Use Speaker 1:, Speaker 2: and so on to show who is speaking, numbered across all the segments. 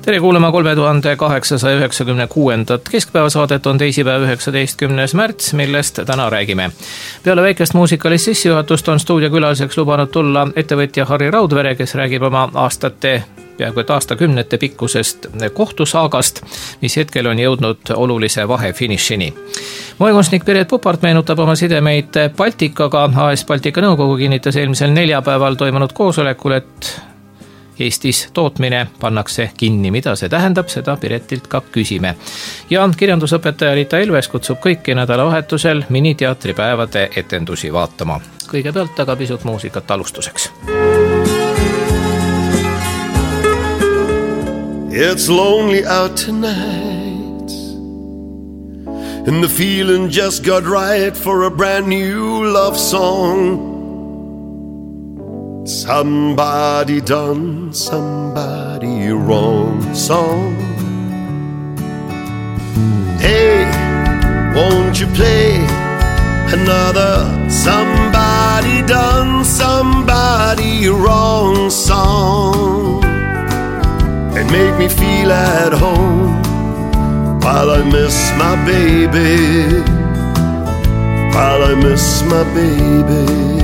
Speaker 1: Tere kuulama 3896. keskpäevasaadet on teisipäev 19. märts, millest täna räägime. Peale väikest muusikalist sissejuhatust on stuudiokülaliseks lubanud tulla ettevõtja Harri Raudvere, kes räägib oma peaaegu et aastakümnete pikkusest kohtusaagast, mis hetkel on jõudnud olulise vahefinišini. Moekunstnik Piret Pupart meenutab oma sidemeid Baltikaga. AS Baltika nõukogu kinnitas eelmisel neljapäeval toimunud koosolekul, et Eestis tootmine pannakse kinni. Mida see tähendab, seda Piretilt ka küsime. Ja kirjandusõpetaja Rita Ilves kutsub kõiki nädalavahetusel miniteatripäevade etendusi vaatama. Kõigepealt aga pisut muusikat alustuseks.
Speaker 2: It's lonely out tonight, and the feeling just got right for a brand new love song. Somebody done somebody wrong song. Hey, won't you play another somebody done somebody wrong song, and make me feel at home while I miss my baby, while I miss my baby.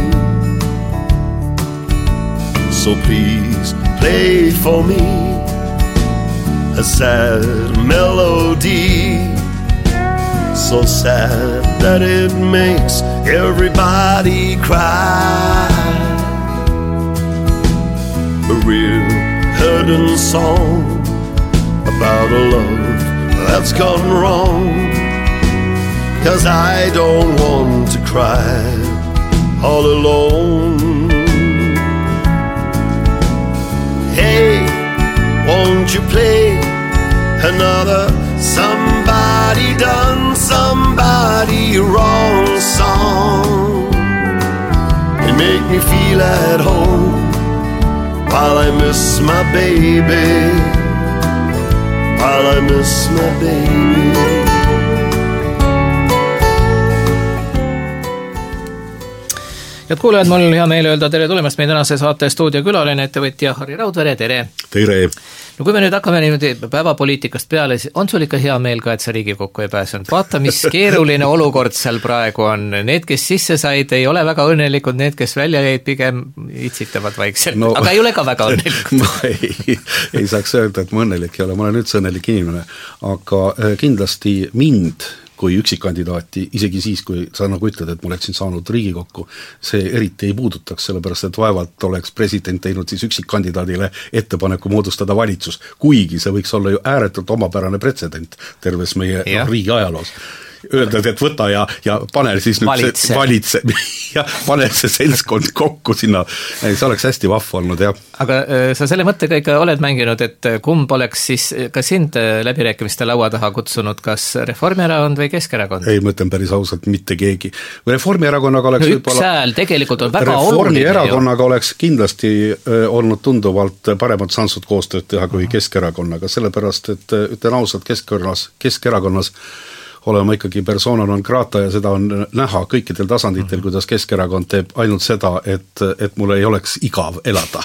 Speaker 2: So please play for me a sad melody, so sad that it makes everybody cry. A real hurting song about a love that's gone wrong, 'cause I don't want to cry all alone. Hey, won't you play another somebody done somebody wrong song, and make me feel at home while I miss my baby, while I miss my baby.
Speaker 1: Head kuulajad, mul on hea meel öelda tere tulemast meie tänase saate stuudiokülaline ettevõtja Harri Raudvere, tere!
Speaker 3: Tere!
Speaker 1: No kui me nüüd hakkame niimoodi päevapoliitikast peale, on sul ikka hea meel ka, et sa Riigikokku ei pääsenud? Vaata, mis keeruline olukord seal praegu on. Need, kes sisse said, ei ole väga õnnelikud, need, kes välja jäid, pigem itsitavad vaikselt. No, aga ei ole ka väga õnnelikud.
Speaker 3: Ma ei saaks öelda, et ma õnnelik ei ole, ma olen üldse õnnelik inimene, aga kindlasti mind kui üksikkandidaati, isegi siis, kui sa nagu ütled, et ma oleksin saanud Riigikokku, see eriti ei puudutaks, sellepärast et vaevalt oleks president teinud siis üksikkandidaadile ettepaneku moodustada valitsus, kuigi see võiks olla ju ääretult omapärane pretsedent terves meie riigi ajaloos. Öeldad, et võta ja pane siis nüüd valitse ja pane see seltskond kokku sinna, see oleks hästi vahva olnud, jah.
Speaker 1: Aga sa selle mõttega ikka oled mänginud, et kumb oleks siis ka sind läbirääkimiste laua taha kutsunud, kas Reformierakond või Keskerakond?
Speaker 3: Ei, ma ütlen päris ausalt, mitte keegi. Reformierakonnaga oleks
Speaker 1: üks hääl tegelikult on väga oluline.
Speaker 3: Reformierakonnaga oleks kindlasti olnud tunduvalt paremad šansud koostööd teha kui Keskerakonnaga, sellepärast, et ütlen ausalt, Keskerakonnas olema ikkagi persona non grata ja seda on näha kõikidel tasanditel, kuidas Keskerakond teeb ainult seda, et mul ei oleks igav elada.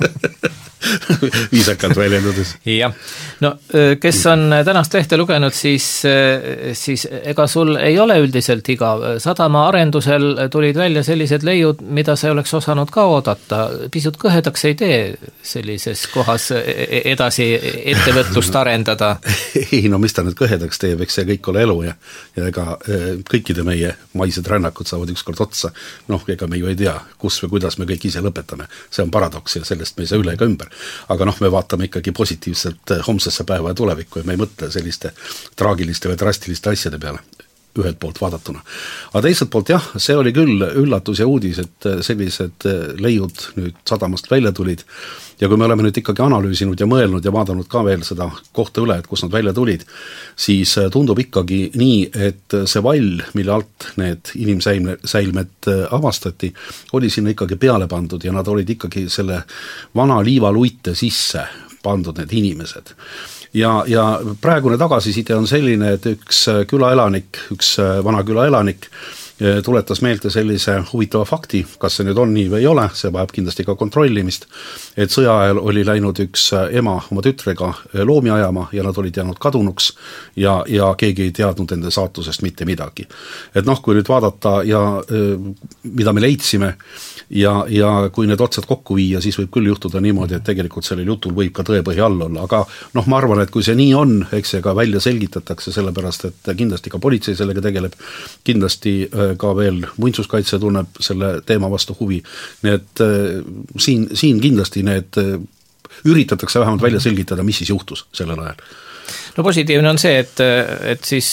Speaker 3: Viisakalt väljendades.
Speaker 1: Jah, no kes on tänast lehte lugenud, siis ega sul ei ole üldiselt igav. Sadama arendusel tulid välja sellised leiud, mida sa oleks osanud ka oodata. Pisut kõhedaks ei tee sellises kohas edasi ettevõtlust arendada.
Speaker 3: Ei, no mis ta nüüd kõhedaks teeb, eks see kõik ole elu ja ega kõikide meie maised rännakud saavad ükskord otsa. Noh, ega me ju ei tea, kus või kuidas me kõik ise lõpetame. See on paradoks ja sellest me ei saa üle ega ümber. Aga noh, me vaatame ikkagi positiivselt homsesse päeva ja tulevikku ja me ei mõtle selliste traagiliste või drastiliste asjade peale ühelt poolt vaadatuna. Aga teiselt poolt jah, see oli küll üllatus ja uudis, et sellised leiud nüüd sadamast välja tulid ja kui me oleme nüüd ikkagi analüüsinud ja mõelnud ja vaadanud ka veel seda kohta üle, et kus nad välja tulid, siis tundub ikkagi nii, et see vall, mille alt need inimsäilmed avastati, oli sinna ikkagi peale pandud ja nad olid ikkagi selle vana liivaluite sisse pandud need inimesed. Ja praegune tagasiside on selline, et üks külaelanik, üks vana külaelanik tuletas meelde sellise huvitava fakti, kas see nüüd on nii või ei ole, see vajab kindlasti ka kontrollimist, et sõja ajal oli läinud üks ema oma tütrega loomi ajama ja nad olid jäänud kadunuks ja keegi ei teadnud enda saatusest mitte midagi. Et noh, kui nüüd vaadata ja mida me leidsime ja kui need otsad kokku viia, siis võib küll juhtuda niimoodi, et tegelikult sellel jutul võib ka tõepõhi all olla, aga noh, ma arvan, et kui see nii on, eks see ka välja selgitatakse, sellepärast et kindlasti ka politsei sellega tegeleb, kindlasti ka veel muinsuskaitse tunneb selle teema vastu huvi, nii et siin kindlasti need üritatakse vähemalt välja selgitada, mis siis juhtus sellel ajal.
Speaker 1: No positiivne on see, et siis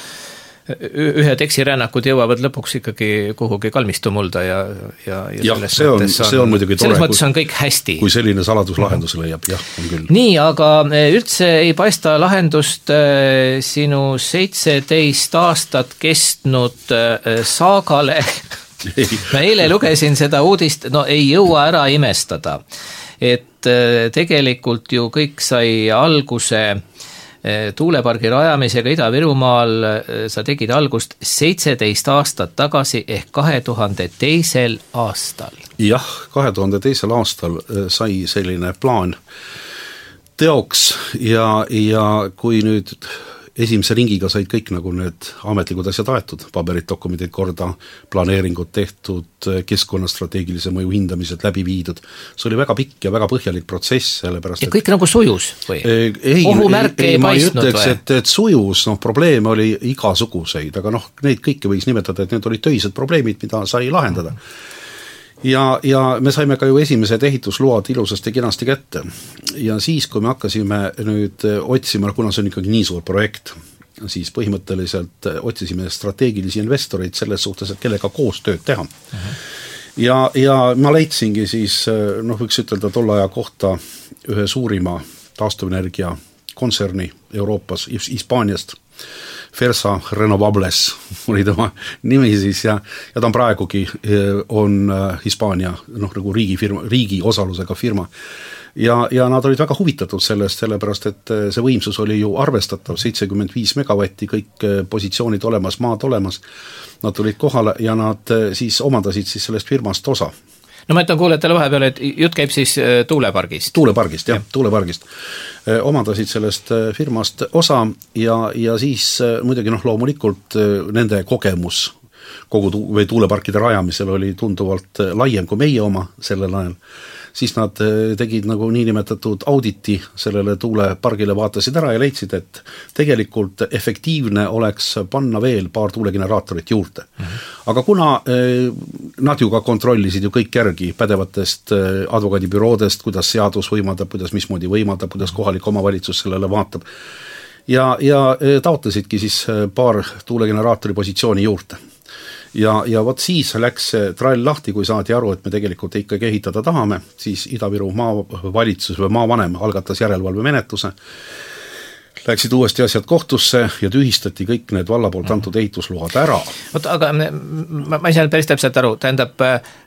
Speaker 1: ühed eksirännakud jõuavad lõpuks ikkagi kuhugi kalmistu mulda ja
Speaker 3: see on muidugi tore,
Speaker 1: selles mõttes on kõik hästi.
Speaker 3: Kui selline saladuslahendus leiab, jah, on küll.
Speaker 1: Nii, aga üldse ei paista lahendust sinu 17 aastat kestnud saagale. Ma eile lugesin seda uudist, no ei jõua ära imestada, et tegelikult ju kõik sai alguse tuulepargi rajamisega Ida-Virumaal, sa tegid algust 17 aastat tagasi ehk 2002. aastal.
Speaker 3: Jah, 2002. aastal sai selline plaan teoks ja kui nüüd esimese ringiga said kõik nagu need ametlikud asjad aetud, paberid, dokumendid korda, planeeringud tehtud, keskkonnastrateegilise mõju hindamised läbi viidud. See oli väga pikk ja väga põhjalik protsess, sellepärast
Speaker 1: ja kõik nagu sujus või? Ohumärke ei paistnud
Speaker 3: või? Ma ütleks, et sujus, probleeme oli igasuguseid, aga neid kõike võiks nimetada, et need olid töised probleemid, mida sai lahendada. Ja me saime ka ju esimesed ehitusload ilusasti kenasti kätte ja siis, kui me hakkasime nüüd otsima, kuna see on ikkagi nii suur projekt, siis põhimõtteliselt otsisime strateegilisi investoreid selles suhtes, et kellega koostööd teha. Ja ma leidsingi siis, võiks ütelda tolle aja kohta ühe suurima taastuvenergia kontserni Euroopas, Hispaaniast, Fersa Renovables oli tema nimi siis ja ta on praegugi on Hispaania nagu riigi osalusega firma. Ja nad olid väga huvitatud sellest, sellepärast et see võimsus oli ju arvestatav, 75 megavatti, kõik positsioonid olemas, maad olemas. Nad tulid kohale ja nad siis omandasid siis sellest firmast osa.
Speaker 1: No ma ütlen kuulajatele vahepeal, et jutt käib siis tuulepargist.
Speaker 3: Tuulepargist, jah, tuulepargist. Omandasid sellest firmast osa ja siis muidugi loomulikult nende kogemus kogu tuuleparkide rajamisel oli tunduvalt laiem kui meie oma sellel ajal. Siis nad tegid nagu niinimetatud auditi sellele tuulepargile, vaatasid ära ja leidsid, et tegelikult efektiivne oleks panna veel paar tuulegeneraatorit juurde. Aga kuna nad ju ka kontrollisid ju kõik järgi pädevatest advokaadibüroodest, kuidas seadus võimaldab, kuidas mismoodi võimaldab, kuidas kohalik omavalitsus sellele vaatab ja taotlesidki siis paar tuulegeneraatori positsiooni juurde. Ja vot siis läks trall lahti, kui saadi aru, et me tegelikult ikkagi ehitada tahame, siis Ida-Viru maavalitsus või maavanem algatas järelevalve menetluse, läksid uuesti asjad kohtusse ja tühistati kõik need valla poolt antud ehitusload ära.
Speaker 1: Aga ma ei saa päris täpselt aru, tähendab,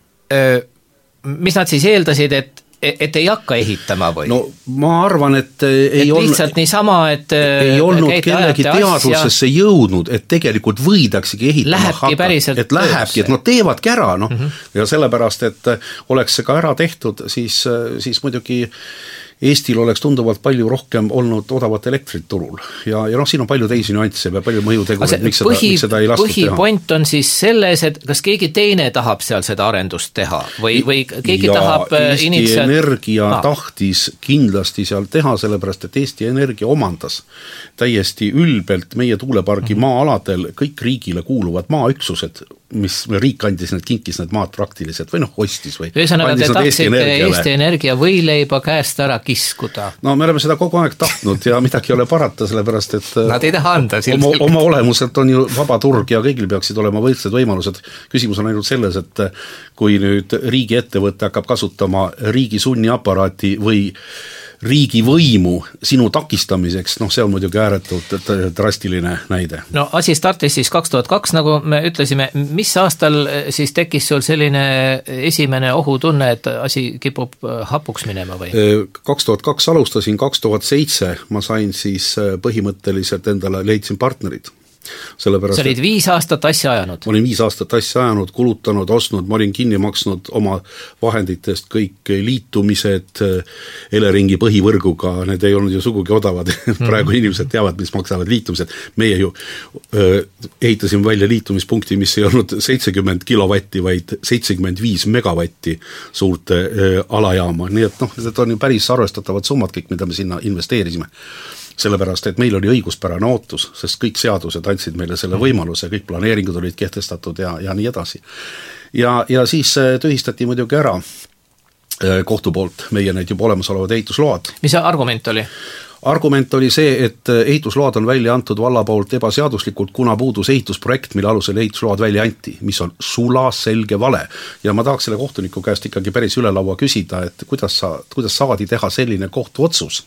Speaker 1: mis nad siis eeldasid, et ei hakka ehitama või?
Speaker 3: No ma arvan, et ei olnud
Speaker 1: lihtsalt niisama, et
Speaker 3: ei olnud kellegi teadvusesse jõudnud, et tegelikult võidaksegi ehitama
Speaker 1: lähebki päriselt
Speaker 3: et lähebki, et nad teevadki ära, ja sellepärast, et oleks see ka ära tehtud, siis muidugi Eestil oleks tunduvalt palju rohkem olnud odavat elektrit turul ja siin on palju teisi nüansse ja palju mõjutegureid, miks seda ei lastud teha.
Speaker 1: Põhipoint on siis selles, et kas keegi teine tahab seal seda arendust teha või keegi tahab
Speaker 3: Eesti Energia tahtis kindlasti seal teha, sellepärast, et Eesti Energia omandas täiesti ülbelt meie tuulepargi maa-aladel kõik riigile kuuluvad maaüksused, mis riik andis need, kinkis need maad praktiliselt või ostis või.
Speaker 1: Ühesõnaga, te tahtsite Eesti Energia võileiba käest ära kiskuda.
Speaker 3: No me oleme seda kogu aeg tahtnud ja midagi ei ole parata, sellepärast, et
Speaker 1: nad ei taha anda
Speaker 3: oma olemuselt on ju vaba turg ja kõigil peaksid olema võrdsed võimalused. Küsimus on ainult selles, et kui nüüd riigi ettevõte hakkab kasutama riigi sunniaparaati või riigi võimu sinu takistamiseks, see on muidugi ääretult drastiline näide.
Speaker 1: No asi startis siis 2002, nagu me ütlesime, mis aastal siis tekkis sul selline esimene ohutunne, et asi kipub hapuks minema või?
Speaker 3: 2002 alustasin, 2007 ma sain siis põhimõtteliselt endale leidsin partnerid.
Speaker 1: Sa olid 5 aastat asja ajanud?
Speaker 3: Ma olin 5 aastat asja ajanud, kulutanud, ostnud, ma olin kinni maksnud oma vahenditest kõik liitumised Eleringi põhivõrguga, need ei olnud ju sugugi odavad, praegu inimesed teavad, mis maksavad liitumised, meie ju ehitasime välja liitumispunkti, mis ei olnud 70 kilovatti, vaid 75 megavatti suurte alajaama, nii et need on ju päris arvestatavad summad kõik, mida me sinna investeerisime. Sellepärast, et meil oli õiguspärane ootus, sest kõik seadused andsid meile selle võimaluse, kõik planeeringud olid kehtestatud ja nii edasi. Ja siis tühistati muidugi ära kohtu poolt meie need juba olemasolevad ehitusload.
Speaker 1: Mis see argument oli?
Speaker 3: Argument oli see, et ehitusload on välja antud valla poolt ebaseaduslikult, kuna puudus ehitusprojekt, mille alusel ehitusload välja anti, mis on sulaselge vale. Ja ma tahaks selle kohtuniku käest ikkagi päris üle laua küsida, et kuidas saadi teha selline kohtuotsus,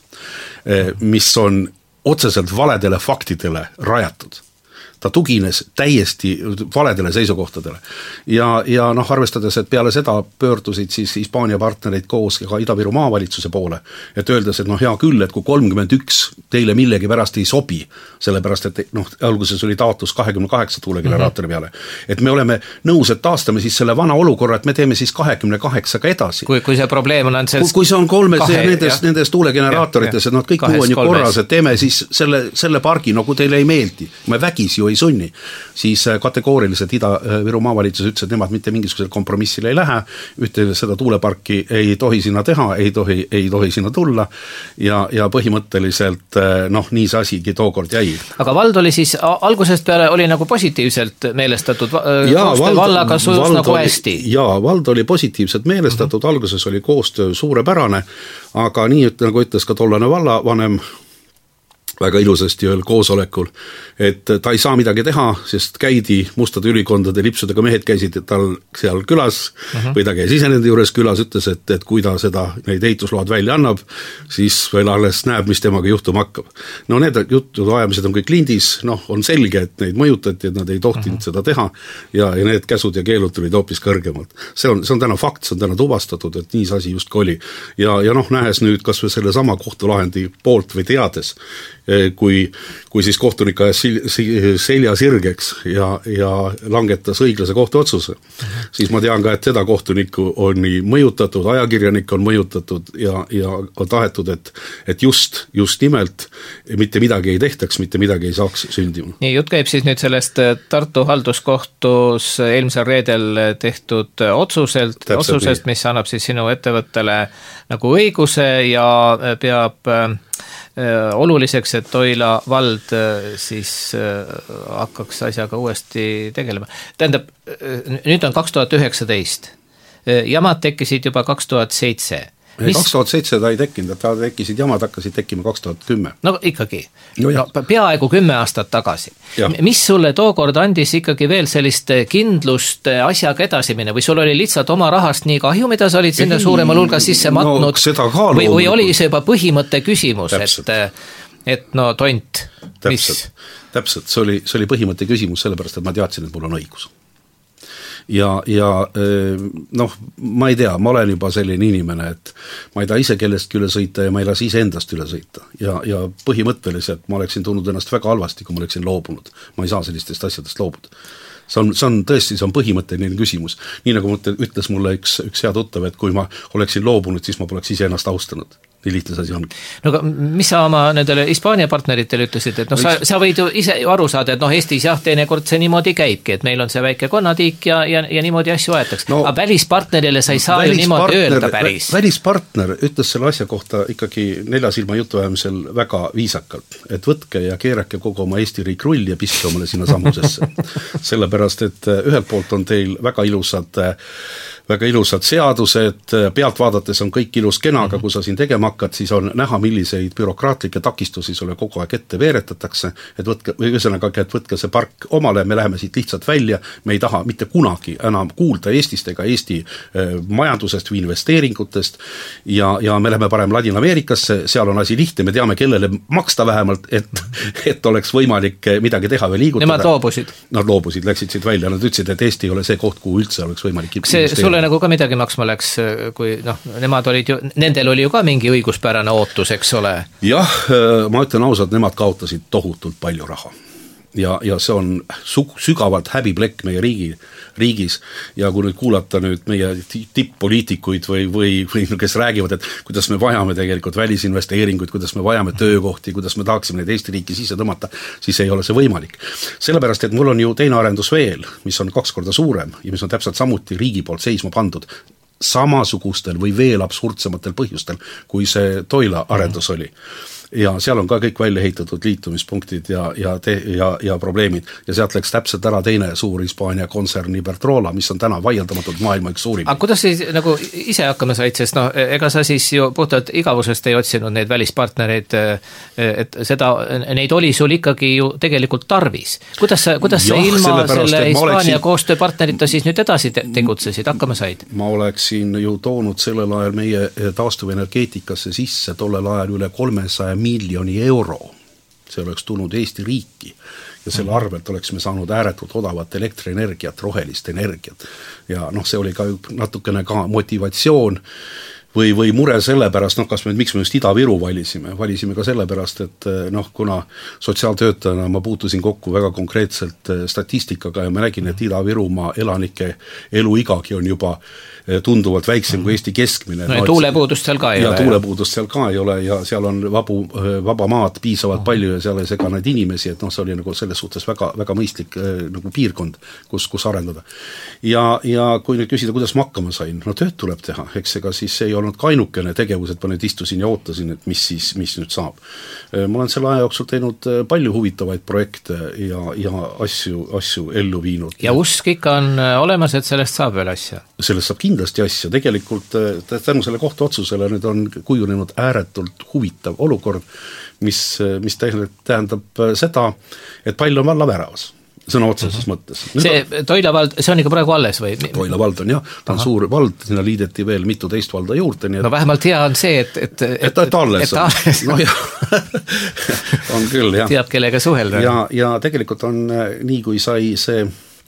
Speaker 3: mis on otseselt valedele faktidele rajatud. Ta tugines täiesti valedele seisukohtadele. Ja arvestades, et peale seda pöördusid siis Hispaania partnereid koos ka Ida-Viru maavalitsuse poole, et öeldes, et hea küll, et kui 31 teile millegi pärast ei sobi, sellepärast, et alguses oli taotlus 28 tuulegeneraatori peale, et me oleme nõus, et taastame siis selle vana olukorra, et me teeme siis 28-ga edasi.
Speaker 1: Kui see probleem on
Speaker 3: kui see on nendes tuulegeneraatoritest, et kõik muu on ju korras, et teeme siis selle pargi, kui teile ei meeldi, me vägis ju ei sunni, siis kategooriliselt Ida-Viru maavalitsus ütles, et nemad mitte mingisugusel kompromissile ei lähe, ühte seda tuuleparki ei tohi sinna teha, ei tohi sinna tulla ja põhimõtteliselt nii see asigi tookord jäi.
Speaker 1: Aga vald oli siis algusest peale oli nagu positiivselt meelestatud, koostöö vallaga sujus nagu hästi?
Speaker 3: Jaa, vald oli positiivselt meelestatud, alguses oli koostöö suurepärane, aga nii nagu ütles ka tollane vallavanem väga ilusasti ühel koosolekul, et ta ei saa midagi teha, sest käidi mustade ülikondade lipsudega mehed käisid tal seal külas või ta käis ise nende juures külas, ütles, et kui ta neid ehitusload välja annab, siis veel alles näeb, mis temaga juhtuma hakkab. Need juttude ajamised on kõik lindis, on selge, et neid mõjutati, et nad ei tohtinud seda teha ja need käsud ja keelud tulid hoopis kõrgemalt. See on täna fakt, see on täna tuvastatud, et nii see asi just oli. Ja nähes nüüd kas või selle sama kohtulahendi poolt või teades, kui siis kohtunik ajas selja sirgeks ja langetas õiglase kohtuotsuse, siis ma tean ka, et seda kohtunikku on nii mõjutatud, ajakirjanik on mõjutatud ja on tahetud, et just nimelt mitte midagi ei tehtaks, mitte midagi ei saaks sündima.
Speaker 1: Nii, jutt käib siis nüüd sellest Tartu halduskohtus eelmisel reedel tehtud otsusest, mis annab siis sinu ettevõttele nagu õiguse ja peab oluliseks, et Toila vald siis hakkaks asjaga uuesti tegelema. Tähendab, nüüd on 2019. Jamad tekkisid juba 2007.
Speaker 3: 2007 ta ei tekkinud, ta tekkisid jamad hakkasid tekkima 2010.
Speaker 1: No ikkagi, peaaegu 10 aastat tagasi. Mis sulle tookord andis ikkagi veel sellist kindlust asjaga edasi minna või sul oli lihtsalt oma rahast nii kahju, mida sa olid sinna suuremal hulga sisse matnud või oli see juba põhimõtte küsimus, et tont, mis?
Speaker 3: Täpselt, see oli põhimõtte küsimus sellepärast, et ma teadsin, et mul on õigus. Ja ma ei tea, ma olen juba selline inimene, et ma ei taha ise kellestki üle sõita ja ma ei lase ise endast üle sõita ja põhimõtteliselt ma oleksin tundnud ennast väga halvasti, kui ma oleksin loobunud. Ma ei saa sellistest asjadest loobuda. See on tõesti, see on põhimõtteline küsimus. Nii nagu ütles mulle üks hea tuttav, et kui ma oleksin loobunud, siis ma poleks ise ennast austanud. Nii lihtne asi ongi.
Speaker 1: No aga mis sa oma nendele Hispaania partneritele ütlesid, et sa võid ju ise aru saada, et Eestis teinekord see niimoodi käibki, et meil on see väike konnatiik ja niimoodi asju aetakse. Aga välispartnerile sa ei saa ju niimoodi öelda päris.
Speaker 3: Välispartner ütles selle asja kohta ikkagi 4 silma jutuajamisel väga viisakalt, et võtke ja keerake kogu oma Eesti riik rulli ja piske omale sinna sammusesse. Sellepärast, et ühelt poolt on teil väga ilusad seadused, pealt vaadates on kõik ilus kena, aga kui sa siin tegema hakkad, siis on näha, milliseid bürokraatlikke takistusi sulle kogu aeg ette veeretatakse, et võtke see park omale, me läheme siit lihtsalt välja, me ei taha mitte kunagi enam kuulda Eestist ega Eesti majandusest või investeeringutest ja me läheme parem Ladina-Ameerikasse, seal on asi lihtne, me teame, kellele maksta vähemalt, et oleks võimalik midagi teha või liigutada.
Speaker 1: Nemad loobusid?
Speaker 3: Nad loobusid, läksid siit välja, nad ütlesid, et Eesti ei ole see koht, kuhu üldse oleks võimalik
Speaker 1: sulle nagu ka midagi maksma läks, kui nemad olid ju, nendel oli ju ka mingi õiguspärane ootus, eks ole?
Speaker 3: Jah, ma ütlen ausalt, nemad kaotasid tohutult palju raha. ja see on sügavalt häbiplekk meie riigis ja kui nüüd kuulata nüüd meie tipp-poliitikuid või kes räägivad, et kuidas me vajame tegelikult välisinvesteeringuid, kuidas me vajame töökohti, kuidas me tahaksime neid Eesti riiki sisse tõmmata, siis ei ole see võimalik. Sellepärast, et mul on ju teine arendus veel, mis on 2 korda suurem ja mis on täpselt samuti riigi poolt seisma pandud samasugustel või veel absurdsematel põhjustel, kui see Toila arendus oli. Ja seal on ka kõik välja ehitatud liitumispunktid ja probleemid ja sealt läks täpselt ära teine suur Hispaania kontsern Iberdrola, mis on täna vaieldamatult maailma üks suurim.
Speaker 1: Aga kuidas siis nagu ise hakkama said, sest ega sa siis ju puhtalt igavusest ei otsinud neid välispartnereid, et neid oli sul ikkagi ju tegelikult tarvis. Kuidas sa ilma selle Hispaania koostööpartnerita siis nüüd edasi tegutsesid, hakkama said?
Speaker 3: Ma oleksin ju toonud sellel ajal meie taastuvenergeetikasse sisse tollel ajal üle 300 miljoni euro. See oleks tulnud Eesti riiki ja selle arvelt oleksime saanud ääretult odavat elektrienergiat, rohelist energiat. Ja see oli ka natukene ka motivatsioon või mure selle pärast, miks me just Ida-Viru valisime ka selle pärast, et kuna sotsiaaltöötajana ma puutusin kokku väga konkreetselt statistikaga ja ma nägin, et Ida-Virumaa elanike eluigagi on juba tunduvalt väiksem kui Eesti keskmine.
Speaker 1: No ja tuulepuudust seal ka ei ole.
Speaker 3: Ja tuulepuudust seal ka ei ole ja seal on vaba maad piisavalt palju ja seal ei sega neid inimesi, et see oli nagu selles suhtes väga, väga mõistlik nagu piirkond, kus arendada. Ja kui nüüd küsida, kuidas ma hakkama sain, tööd tuleb teha, eks ega siis ei olnud ka ainukene tegevus, et ma nüüd istusin ja ootasin, et mis nüüd saab. Ma olen selle aja jooksul teinud palju huvitavaid projekte ja asju ellu viinud.
Speaker 1: Ja usk ikka on olemas, et sellest saab veel asja?
Speaker 3: Sellest saab kindlasti asja. Tegelikult tänu selle kohtuotsusele nüüd on kujunenud ääretult huvitav olukord, mis tähendab seda, et pall on valla väravas. Sõna otseses mõttes.
Speaker 1: See Toila vald, see on ikka praegu alles või?
Speaker 3: Toila vald on ta on suur vald, sinna liideti veel mitu teist valda juurde.
Speaker 1: No vähemalt hea on see,
Speaker 3: et alles on. No jah, on küll, jah.
Speaker 1: Teab, kellega suhelda.
Speaker 3: Ja tegelikult on nii, kui sai see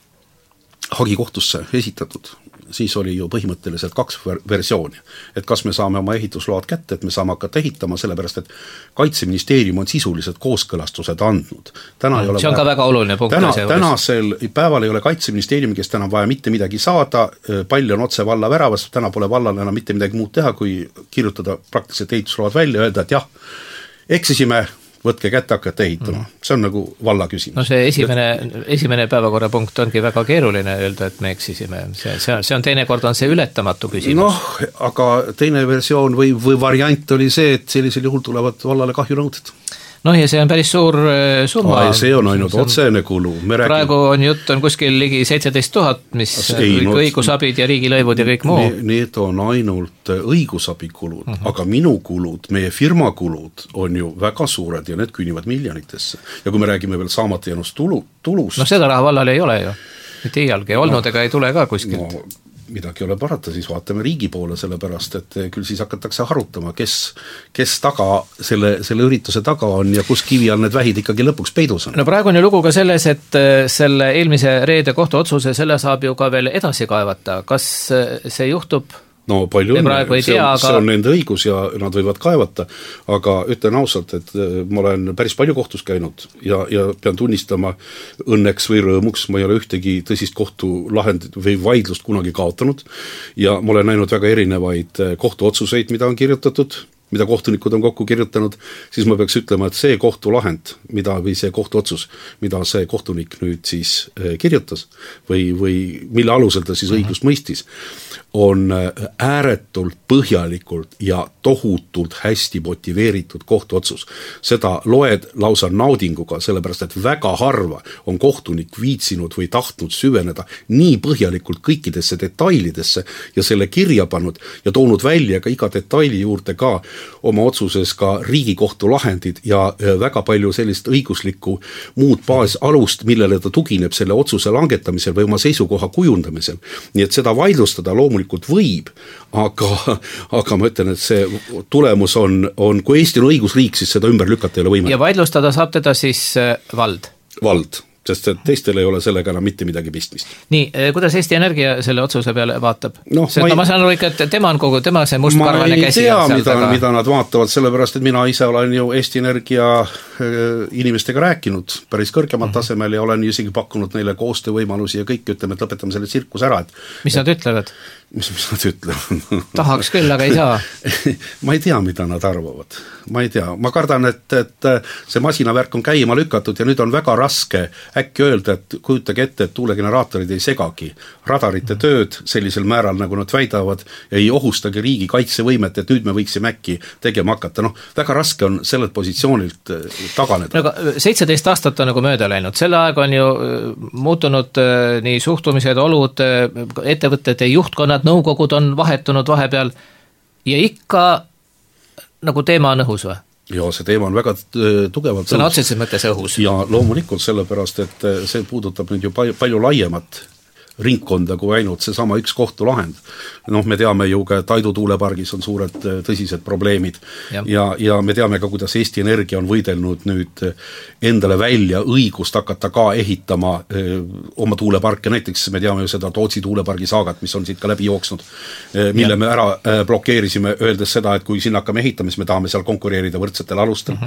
Speaker 3: hagi kohtusse esitatud, siis oli ju põhimõtteliselt 2 versiooni. Et kas me saame oma ehitusload kätte, et me saame hakata ehitama, sellepärast, et Kaitseministeerium on sisuliselt kooskõlastused andnud.
Speaker 1: See on ka väga oluline punkt.
Speaker 3: Tänasel päeval ei ole Kaitseministeeriumi, kes täna vaja mitte midagi saada, pall on otse valla väravas, täna pole vallal enam mitte midagi muud teha, kui kirjutada praktiliselt ehitusload välja ja öelda, et jah, eksisime, võtke kätte, hakata ehitama. See on nagu valla küsimus.
Speaker 1: No see esimene päevakorrapunkt ongi väga keeruline öelda, et me eksisime. See on teinekord on see ületamatu küsimus.
Speaker 3: Aga teine versioon või variant oli see, et sellisel juhul tulevad vallale kahjunõuded.
Speaker 1: Ja see on päris suur summa.
Speaker 3: See on ainult otsene kulu.
Speaker 1: Praegu on jutt kuskil ligi 17 000, mis õigusabid ja riigilõivud ja kõik muu.
Speaker 3: Need on ainult õigusabikulud, aga minu kulud, meie firma kulud on ju väga suured ja need küünivad miljonitesse. Ja kui me räägime veel saamata jäänud tulust.
Speaker 1: Seda raha vallal ei ole ju. Mitte iialgi olnud ega ei tule ka kuskilt.
Speaker 3: Midagi ei ole parata, siis vaatame riigi poole, sellepärast, et küll siis hakatakse harutama, kes taga, selle ürituse taga on ja kus kivi all need vähid ikkagi lõpuks peidus on.
Speaker 1: No praegu on ju lugu ka selles, et selle eelmise reede kohtuotsuse, selle saab ju ka veel edasi kaevata. Kas see juhtub?
Speaker 3: No palju on, see on nende õigus ja nad võivad kaevata, aga ütlen ausalt, et ma olen päris palju kohtus käinud ja pean tunnistama õnneks või rõõmuks, ma ei ole ühtegi tõsist kohtulahendit või vaidlust kunagi kaotanud ja ma olen näinud väga erinevaid kohtuotsuseid, mida on kirjutatud, mida kohtunikud on kokku kirjutanud, siis ma peaks ütlema, et see kohtulahend, või see kohtuotsus, mida see kohtunik nüüd siis kirjutas või mille alusel ta siis õigust mõistis, on ääretult põhjalikult ja tohutult hästi motiveeritud kohtuotsus. Seda loed lausa naudinguga, sellepärast et väga harva on kohtunik viitsinud või tahtnud süveneda nii põhjalikult kõikidesse detailidesse ja selle kirja pannud ja toonud välja ka iga detaili juurde ka oma otsuses ka Riigikohtu lahendid ja väga palju sellist õiguslikku muud baasalust, millele ta tugineb selle otsuse langetamisel või oma seisukoha kujundamisel. Nii et seda vaidlustada loomulikult võib, aga ma ütlen, et see tulemus on, kui Eesti on õigusriik, siis seda ümber lükata ei ole võimalik.
Speaker 1: Ja vaidlustada saab teda siis vald?
Speaker 3: Vald. sest et teistel ei ole sellega enam mitte midagi pistmist.
Speaker 1: Nii, kuidas Eesti Energia selle otsuse peale vaatab? Ma saan aru ikka, et tema see mustparvane käsi.
Speaker 3: Ma ei tea, mida nad vaatavad, sellepärast, et mina ise olen ju Eesti Energia inimestega rääkinud päris kõrgemat tasemel ja olen isegi pakkunud neile koostöövõimalusi ja kõik ütleme, et lõpetame selle tsirkus ära.
Speaker 1: Mis nad ütlevad?
Speaker 3: Mis nad ütlevad?
Speaker 1: Tahaks küll, aga ei saa.
Speaker 3: Ma ei tea, mida nad arvavad. Ma ei tea. Ma kardan, et see masinavärk on käima lükatud ja nüüd on väga raske äkki öelda, et kujutage ette, et tuulegeneraatorid ei segagi radarite tööd sellisel määral, nagu nad väidavad, ei ohustagi riigi kaitsevõimet, et nüüd me võiksime äkki tegema hakata. Väga raske on sellelt positsioonilt taganeda.
Speaker 1: Aga 17 aastat on nagu mööda läinud. Selle aeg on ju muutunud nii suhtumised, olud, ettevõtete juhtkonnad, nõukogud on vahetunud vahepeal ja ikka nagu teema on õhus või?
Speaker 3: Ja see teema on väga tugevalt
Speaker 1: sõna otseses mõttes õhus.
Speaker 3: Ja loomulikult sellepärast, et see puudutab nüüd ju palju laiemat ringkonda kui ainult see sama üks kohtulahend. Me teame ju ka, et Aidu tuulepargis on suured tõsised probleemid ja me teame ka, kuidas Eesti Energia on võidelnud nüüd endale välja õigust hakata ka ehitama oma tuuleparke, näiteks me teame ju seda Tootsi tuulepargi saagat, mis on siit ka läbi jooksnud, mille me ära blokeerisime, öeldes seda, et kui sinna hakkame ehitama, siis me tahame seal konkureerida võrdsetel alustel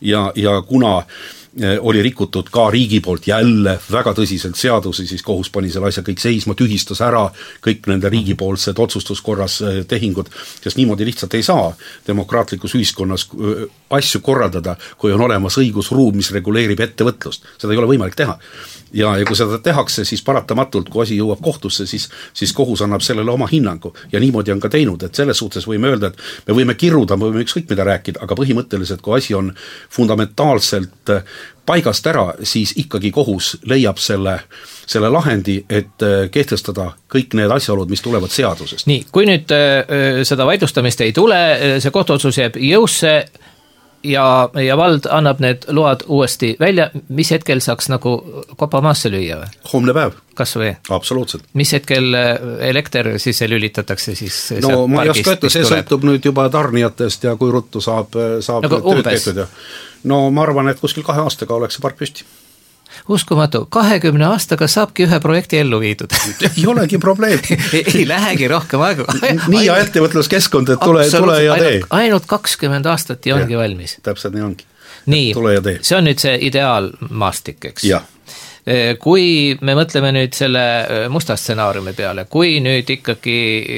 Speaker 3: ja kuna oli rikutud ka riigi poolt jälle väga tõsiselt seadusi, siis kohus pani selle asja kõik seisma, tühistas ära kõik nende riigipoolsed otsustuskorras tehingud, sest niimoodi lihtsalt ei saa demokraatlikus ühiskonnas asju korraldada, kui on olemas õigusruum, mis reguleerib ettevõtlust. Seda ei ole võimalik teha. Ja kui seda tehakse, siis paratamatult, kui asi jõuab kohtusse, siis kohus annab sellele oma hinnangu ja niimoodi on ka teinud, et selles suhtes võime öelda, et me võime kirruda, me võime ükskõik mida rääkida, aga põhimõtteliselt, kui asi on fundamentaalselt paigast ära, siis ikkagi kohus leiab selle lahendi, et kehtestada kõik need asjaolud, mis tulevad seadusest.
Speaker 1: Nii, kui nüüd seda vaidlustamist ei tule, see kohtuotsus jääb jõusse ja vald annab need load uuesti välja, mis hetkel saaks nagu kopa maasse lüüa või?
Speaker 3: Homne päev.
Speaker 1: Kas või?
Speaker 3: Absoluutselt.
Speaker 1: Mis hetkel elekter siis lülitatakse siis
Speaker 3: ma ei oska ette, see sõltub nüüd juba tarnijatest ja kui ruttu saab
Speaker 1: nagu
Speaker 3: tööd tehtud. Ma arvan, et kuskil 2 aastaga oleks see park püsti.
Speaker 1: Uskumatu, 20 aastaga saabki ühe projekti ellu viidud.
Speaker 3: Ei olegi probleem.
Speaker 1: ei lähegi rohkem aega.
Speaker 3: Nii ja ettevõtluskeskkond, et tule ja tee.
Speaker 1: Ainult 20 aastat ja ongi valmis.
Speaker 3: Täpselt nii ongi.
Speaker 1: Nii, see on nüüd see ideaalmaastik, eks?
Speaker 3: Jah.
Speaker 1: Kui me mõtleme nüüd selle musta stsenaariumi peale, kui nüüd ikkagi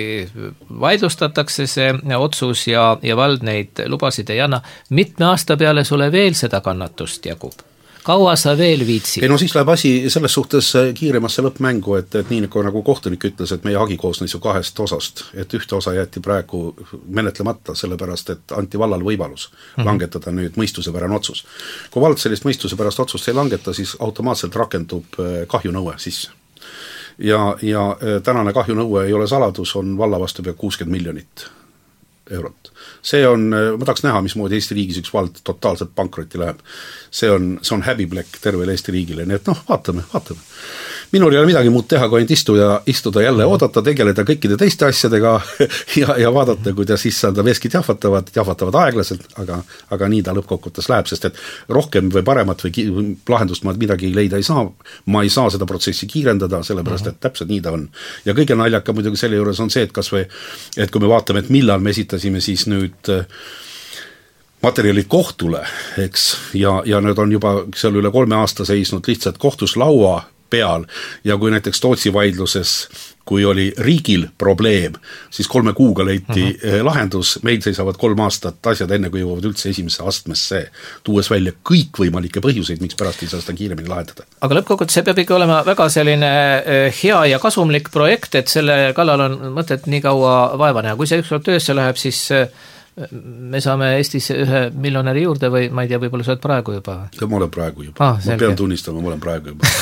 Speaker 1: vaidlustatakse see otsus ja vald neid lubasid ei anna, mitme aasta peale sulle veel seda kannatust jagub? Kaua sa veel viitsid?
Speaker 3: Siis läheb asi selles suhtes kiiremasse lõppmängu, et nii nagu kohtunik ütles, et meie hagi koosnes ju 2 osast, et ühte osa jäeti praegu menetlemata, sellepärast, et anti vallal võimalus langetada nüüd mõistusepärane otsus. Kui vald sellist mõistusepärast otsust ei langeta, siis automaatselt rakendub kahjunõue sisse. Ja tänane kahjunõue ei ole saladus, on valla vastu peab 60 miljonit eurot. See on, ma tahaks näha, mismoodi Eesti riigis üks vald totaalselt pankrotti läheb. See on häbiplekk tervele Eesti riigile, nii et vaatame. Minul ei ole midagi muud teha, kui istuda jälle, oodata, tegeleda kõikide teiste asjadega ja vaadata, kuidas issanda veskid jahvatavad aeglaselt, aga nii ta lõppkokkuvõttes läheb, sest et rohkem või paremat või lahendust ma midagi leida ei saa. Ma ei saa seda protsessi kiirendada, sellepärast, et täpselt nii ta on. Ja kõige naljaka muidugi selle juures on see, et kui me vaatame, et millal me esitasime siis nüüd materjalid kohtule, eks, ja need on juba seal üle 3 aasta seisnud lihtsalt kohtus laua peal ja kui näiteks Tootsi vaidluses, kui oli riigil probleem, siis 3 kuuga leiti lahendus, meil seisavad 3 aastat asjad enne, kui jõuavad üldse esimesse astmesse, tuues välja kõikvõimalikke põhjuseid, miks pärast ei saa seda kiiremini lahendada. Aga
Speaker 1: lõppkokkuvõttes see peab ikka olema väga selline hea ja kasumlik projekt, et selle kallal on mõtet nii kaua vaeva näha. Kui see ükskord töösse läheb, siis me saame Eestis 1 miljonäri juurde või ma ei tea, võib-olla sa oled praegu juba?
Speaker 3: Ma olen praegu juba. Ma pean tunnistama, ma olen praegu juba.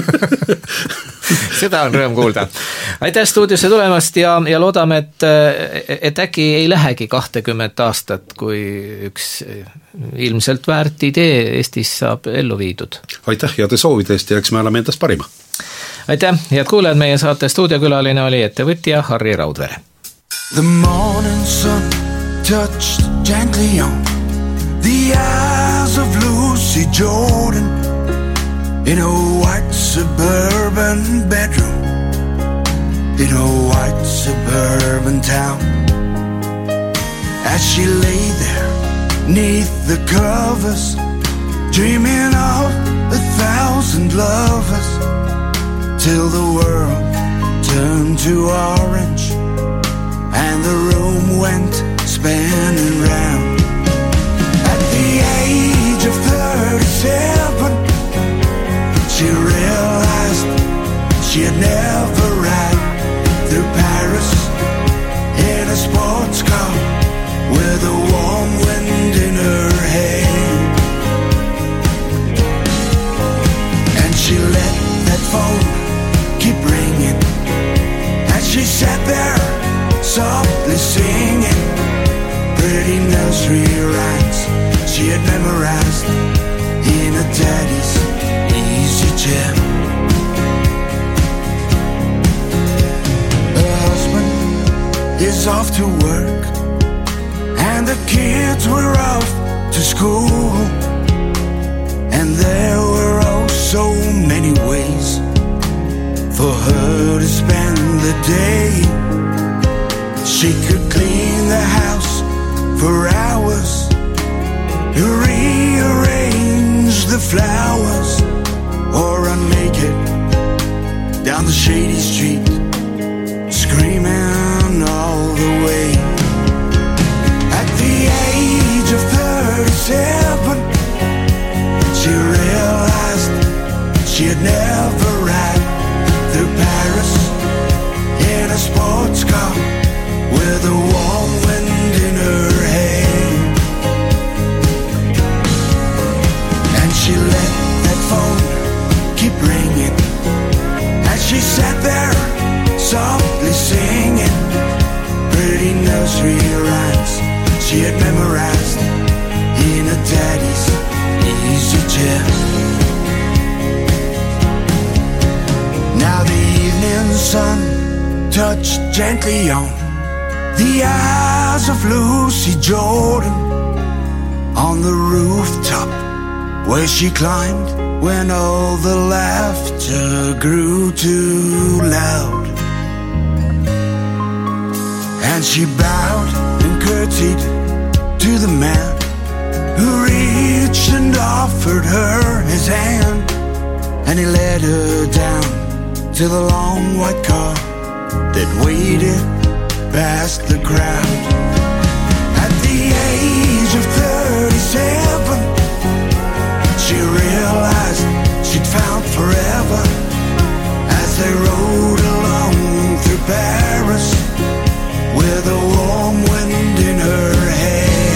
Speaker 1: Seda on rõõm kuulda. Aitäh stuudiosse tulemast ja loodame, et äkki ei lähegi 20 aastat, kui üks ilmselt väärt idee Eestis saab ellu viidud.
Speaker 3: Aitäh heade soovidest ja eks me oleme endast parima.
Speaker 1: Aitäh, head kuulajad, meie saate stuudiokülaline oli ettevõtja Harri Raudvere.
Speaker 4: The morning sun touched gently on the eyes of Lucy Jordan. in a white suburban bedroom, in a white suburban town. As she lay there, 'neath the covers, dreaming of 1,000 lovers, till the world turned to orange and the room went spinning round. At the age of 37, she realized she had never ride through Paris in a sports car with a warm wind in her hair. And she let that phone keep ringing as she sat there softly singing pretty nursery rhymes she had memorized in her daddy's easy chair. Her husband is off to work and the kids were off to school, and there were oh so many ways for her to spend the day. She could clean the house for hours, rearrange the flowers, or run naked down the shady street, screaming all the way. At the age of 37, she realized she had never ride through Paris in a sports car with a warm wind in her hair. And she let that phone keep ringing as she sat there softly singing pretty nursery rhymes she had memorized in her daddy's easy chair. Now the evening sun touched gently on the eyes of Lucy Jordan on the rooftop where she climbed when all the laughter grew too loud. And she bowed and curtsied to the man who reached and offered her his hand, and he led her down to the long white car that waited past the crowd. At the age of 37, she realized she'd found forever as they rode along through Paris with a warm wind in her hair.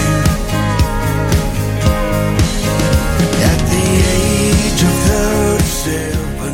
Speaker 4: At the age of 37.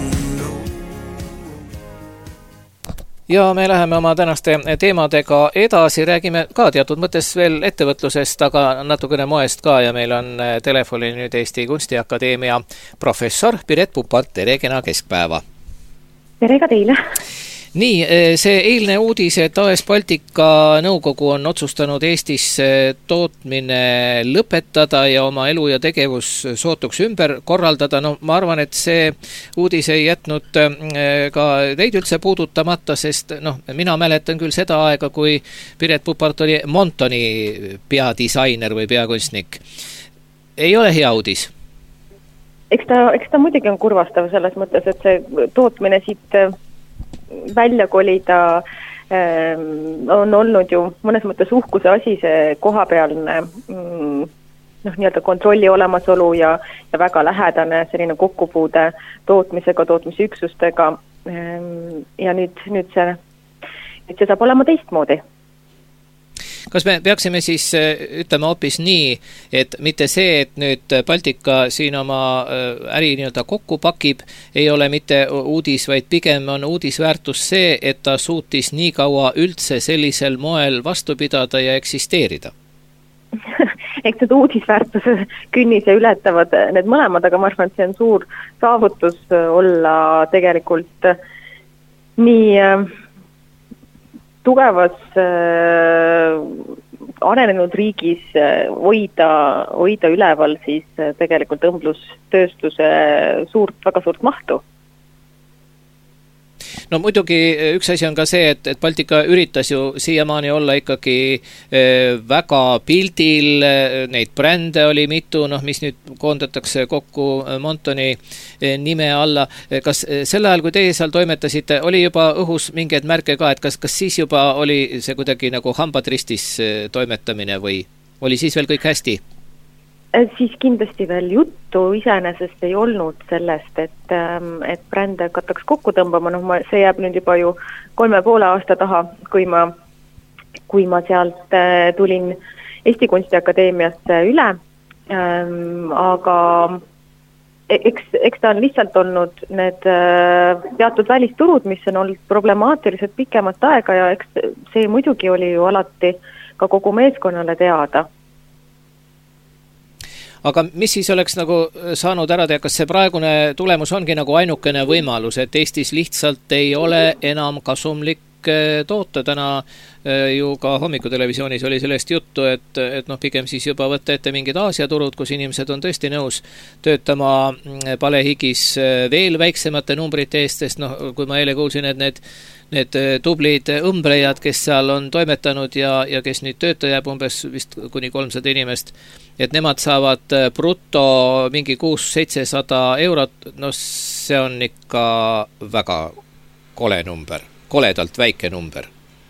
Speaker 1: Ja me läheme oma tänaste teemadega edasi, räägime ka teatud mõttes veel ettevõtlusest, aga natukene moest ka, ja meil on telefoni nüüd Eesti Kunstiakadeemia professor Piret Pupart, tere, kena keskpäeva!
Speaker 5: Tere ka teile!
Speaker 1: Nii, see eilne uudis, et AS Baltika nõukogu on otsustanud Eestis tootmine lõpetada ja oma elu ja tegevus sootuks ümber korraldada. No ma arvan, et see uudis ei jätnud ka teid üldse puudutamata, sest mina mäletan küll seda aega, kui Piret Pupart oli Montoni peadisainer või peakunstnik. Ei ole hea uudis?
Speaker 5: Eks ta muidugi on kurvastav selles mõttes, et see tootmine siit välja kolida on olnud ju mõnes mõttes uhkuse asi, see kohapealne nii-öelda kontrolli olemasolu ja väga lähedane selline kokkupuude tootmisega, tootmisüksustega, ja nüüd see saab olema teistmoodi.
Speaker 1: Kas me peaksime siis ütlema hoopis nii, et mitte see, et nüüd Baltika siin oma äri nii-öelda kokku pakib, ei ole mitte uudis, vaid pigem on uudisväärtus see, et ta suutis nii kaua üldse sellisel moel vastu pidada ja eksisteerida?
Speaker 5: Eks need uudisväärtuse künnise ületavad need mõlemad, aga ma arvan, et see on suur saavutus olla tegelikult nii tugevas arenenud riigis hoida üleval siis tegelikult õmblustööstuse väga suurt mahtu.
Speaker 1: No muidugi üks asi on ka see, et Baltika üritas ju siiamaani olla ikkagi väga pildil, neid brände oli mitu, mis nüüd koondatakse kokku Montoni nime alla. Kas sel ajal, kui teie seal toimetasite, oli juba õhus mingeid märke ka, et kas siis juba oli see kuidagi nagu hambad ristis toimetamine või oli siis veel kõik hästi?
Speaker 5: Siis kindlasti veel juttu iseenesest ei olnud sellest, et brände hakataks kokku tõmbama, see jääb nüüd juba ju 3,5 aasta taha, kui ma sealt tulin Eesti Kunstiakadeemiasse üle, aga eks ta on lihtsalt olnud need teatud välisturud, mis on olnud problemaatilised pikemat aega ja eks see muidugi oli ju alati ka kogu meeskonnale teada.
Speaker 1: Aga mis siis oleks nagu saanud ära teha, kas see praegune tulemus ongi nagu ainukene võimalus, et Eestis lihtsalt ei ole enam kasumlik toota, täna ju ka hommikutelevisioonis oli sellest juttu, et pigem siis juba võtta ette mingid Aasia turud, kus inimesed on tõesti nõus töötama palehigis veel väiksemate numbrite eest, sest kui ma eile kuulsin, et need tublid õmblejad, kes seal on toimetanud ja kes nüüd tööta jääb umbes vist kuni 300 inimest, et nemad saavad bruto mingi 600-700 eurot, see on ikka väga kole number, koledalt väike number.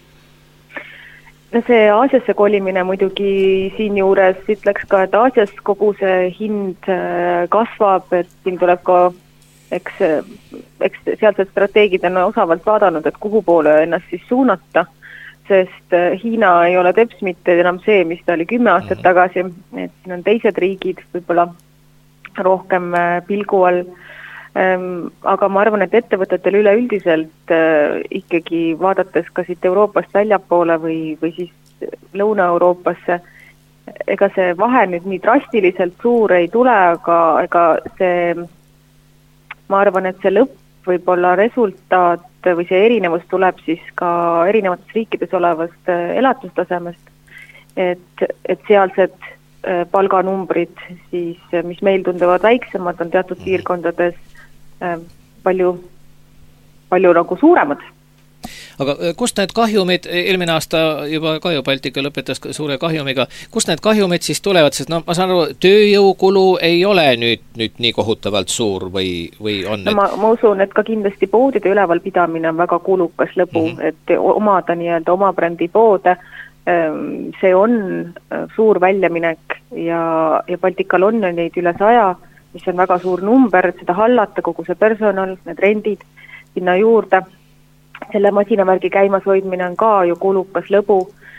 Speaker 5: No see Aasiasse kolimine muidugi siin juures ütleks ka, et Aasias kogu see hind kasvab, et siin tuleb ka eks sealsed strateegid on osavalt vaadanud, et kuhu poole ennast siis suunata, sest Hiina ei ole teps mitte enam see, mis ta oli 10 aastat tagasi, et siin on teised riigid võib-olla rohkem pilgu all, aga ma arvan, et ettevõtetel üleüldiselt ikkagi vaadates ka siit Euroopast väljapoole või siis Lõuna-Euroopasse, ega see vahe nüüd nii drastiliselt suur ei tule, aga ega see ma arvan, et see lõpp võib-olla resultaat või see erinevus tuleb siis ka erinevates riikides olevast elatustasemest, et sealsed palganumbrid siis, mis meil tunduvad väiksemad, on teatud piirkondades palju nagu suuremad.
Speaker 1: Aga kust need kahjumid, eelmine aasta juba ka ju Baltika lõpetas suure kahjumiga, kust need kahjumid siis tulevad, sest ma saan aru, tööjõukulu ei ole nüüd nii kohutavalt suur või on?
Speaker 5: No ma usun, et ka kindlasti poodide ülevalpidamine on väga kulukas lõbu, et omada nii-öelda oma brändi poode, see on suur väljaminek ja Baltikal on neid üle 100, mis on väga suur number, et seda hallata, kogu see personal, need rendid sinna juurde. Selle masinavärgi käimas hoidmine on ka ju kulukas lõbu,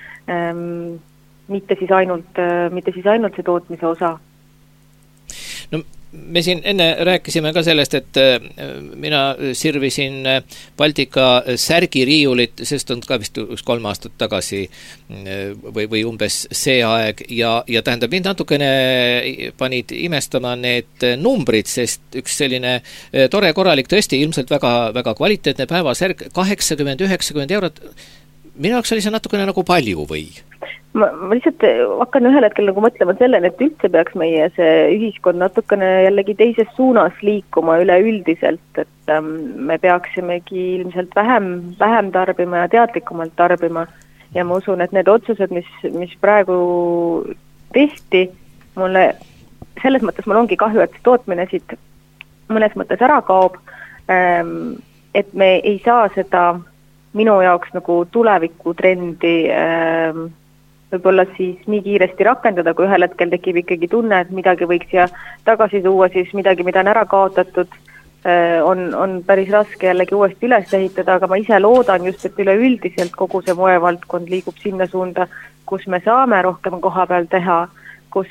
Speaker 5: mitte siis ainult see tootmise osa.
Speaker 1: No me siin enne rääkisime ka sellest, et mina sirvisin Baltika särgiriiulit, sest on ka vist 3 aastat tagasi või umbes see aeg ja tähendab, mind natukene panid imestama need numbrid, sest üks selline tore korralik, tõesti ilmselt väga, väga kvaliteetne päevasärg, 80-90 eurot, minu jaoks oli see natukene nagu palju või?
Speaker 5: Ma lihtsalt hakkan ühel hetkel nagu mõtlema sellele, et üldse peaks meie see ühiskond natukene jällegi teises suunas liikuma üleüldiselt, et me peaksimegi ilmselt vähem tarbima ja teadlikumalt tarbima ja ma usun, et need otsused, mis praegu tehti, selles mõttes mul ongi kahju, et tootmine siit mõnes mõttes ära kaob, et me ei saa seda minu jaoks nagu tulevikutrendi võib-olla siis nii kiiresti rakendada, kui ühel hetkel tekib ikkagi tunne, et midagi võiks siia tagasi tuua, siis midagi, mida on ära kaotatud, on päris raske jällegi uuesti üles ehitada, aga ma ise loodan just, et üleüldiselt kogu see moevaldkond liigub sinna suunda, kus me saame rohkem koha peal teha, kus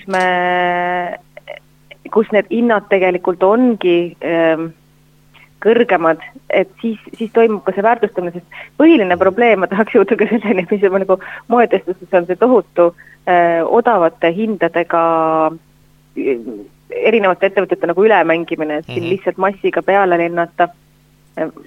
Speaker 5: need hinnad tegelikult ongi kõrgemad, et siis toimub ka see väärtustamine, sest põhiline probleem, ma tahaks jõuda ka selleni, mis on nagu moetestuses on see tohutu odavate hindadega erinevate ettevõtete nagu ülemängimine, et siin lihtsalt massiga peale lennata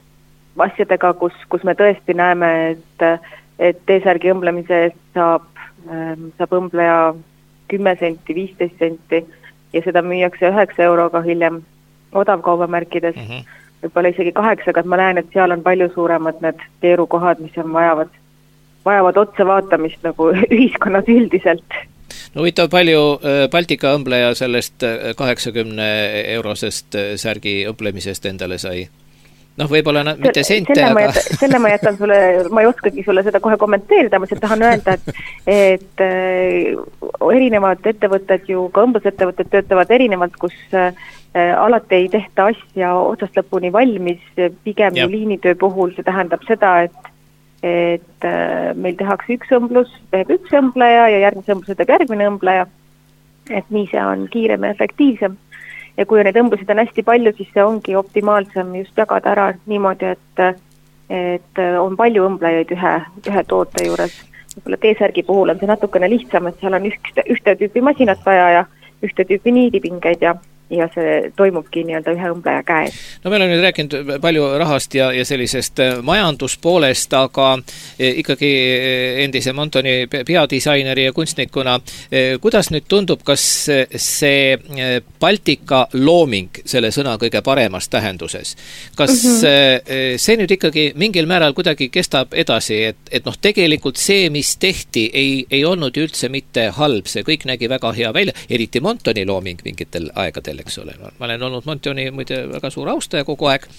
Speaker 5: asjadega, kus me tõesti näeme, et T-särgi õmblemise eest saab saab õmbleja 10 senti, 15 senti ja seda müüakse 9 euroga hiljem odavkaubamärkides, võib-olla isegi 8, aga ma näen, et seal on palju suuremad need teerukohad, mis on vajavad otsa vaatamist nagu ühiskonnas üldiselt.
Speaker 1: No huvitav, palju Baltika õmbleja sellest 80 eurosest särgi õmblemisest endale sai? Noh, võib-olla mitte sente, aga...
Speaker 5: Selle ma jätan sulle, ma ei oskagi sulle seda kohe kommenteerida, ma tahan öelda, et erinevad ettevõtted ju, ka õmblusettevõtted töötavad erinevalt, kus alati ei tehta asja otsast lõpuni valmis, pigem ju liinitöö puhul see tähendab seda, et meil tehakse üks õmblus, teeb üks õmbleja ja järgmise õmbluse teeb järgmine õmbleja, et nii see on kiirem ja efektiivsem. Ja kui neid õmblusid on hästi palju, siis see ongi optimaalsem just jagada ära niimoodi, et on palju õmblejaid ühe toote juures. Võib-olla T-särgi puhul on see natukene lihtsam, et seal on ühte tüüpi masinat vaja ja ühte tüüpi niidipingeid ja see toimubki nii-öelda ühe õmbleja käes.
Speaker 1: No me oleme nüüd rääkinud palju rahast ja sellisest majanduspoolest, aga ikkagi endise Montoni peadisaineri ja kunstnikuna, kuidas nüüd tundub, kas see Baltika looming selle sõna kõige paremas tähenduses, kas see nüüd ikkagi mingil määral kuidagi kestab edasi, et noh, tegelikult see, mis tehti, ei olnud üldse mitte halb, see kõik nägi väga hea välja, eriti Montoni looming mingitel aegadel, eks ole. Ma olen olnud Montoni muide väga suur austaja kogu aeg,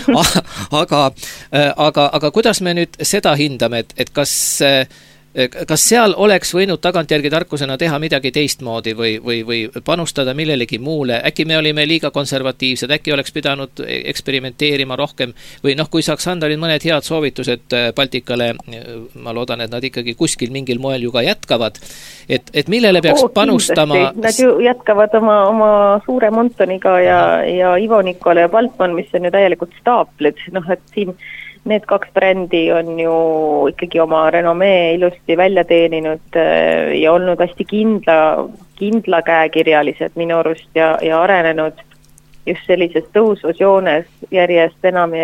Speaker 1: aga kuidas me nüüd seda hindame, et kas seal oleks võinud tagantjärgi tarkusena teha midagi teistmoodi või panustada millelegi muule, äkki me olime liiga konservatiivsed, äkki oleks pidanud eksperimenteerima rohkem või noh, kui saaks anda mõned head soovitused Baltikale, ma loodan, et nad ikkagi kuskil mingil moel ju ka jätkavad, et millele peaks panustama?
Speaker 5: Nad ju jätkavad oma suure Montoniga ja Ivo Nikole ja Baltman, mis on ju täielikult staaplid, et siin need 2 brändi on ju ikkagi oma renomee ilusti välja teeninud ja olnud hästi kindla käekirjalised minu arust ja arenenud just sellises tõusvas joones järjest enam.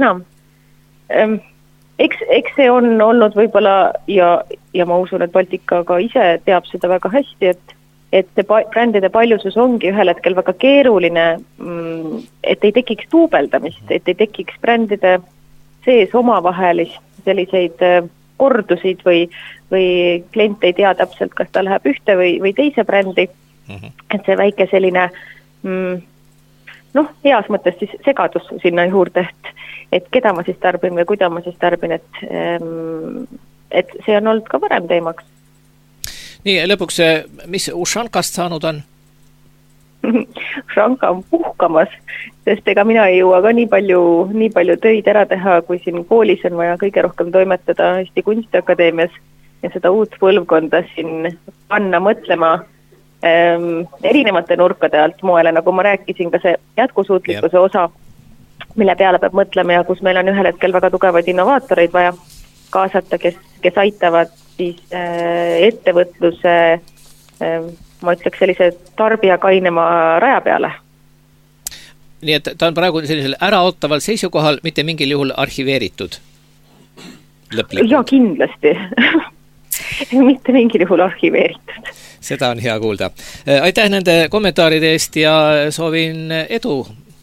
Speaker 5: Eks see on olnud võib-olla ja ma usun, et Baltika ka ise teab seda väga hästi, et see brändide paljusus ongi ühel hetkel väga keeruline, et ei tekiks duubeldamist, et ei tekiks brändide sees omavahelist selliseid kordusid või klient ei tea täpselt, kas ta läheb ühte või teise brändi. Et see väike selline heas mõttes siis segadus sinna juurde, et keda ma siis tarbin või kuida ma siis tarbin, et see on olnud ka varem teemaks.
Speaker 1: Nii, lõpuks, mis Ušankast saanud on?
Speaker 5: Ušanka on puhkamas, sest ega mina ei jõua ka nii palju töid ära teha, kui siin koolis on vaja kõige rohkem toimetada Eesti Kunstiakadeemias ja seda uut põlvkonda siin panna mõtlema erinevate nurkade alt moele, nagu ma rääkisin, ka see jätkusuutlikkuse osa, mille peale peab mõtlema ja kus meil on ühel hetkel väga tugevaid innovaatoreid vaja kaasata, kes aitavad siis ettevõtluse ma ütleks sellise tarbija kainema raja peale.
Speaker 1: Nii et ta on praegu sellisel äraootaval seisukohal, mitte mingil juhul arhiveeritud?
Speaker 5: Ja kindlasti. Mitte mingil juhul arhiveeritud.
Speaker 1: Seda on hea kuulda. Aitäh nende kommentaaride eest ja soovin edu.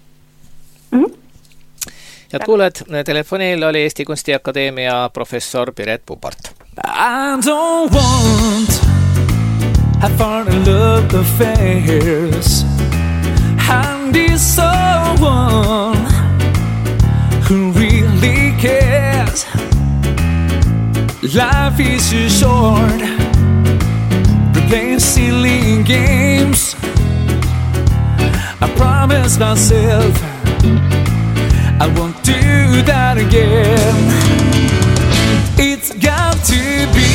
Speaker 1: Head kuuled, telefonil oli Eesti Kunstiakadeemia professor Piret Pupart.
Speaker 6: I don't want half-hearted love affairs. I need someone who really cares. Life is too short to play silly games. I promise myself I won't do that again. It's got to be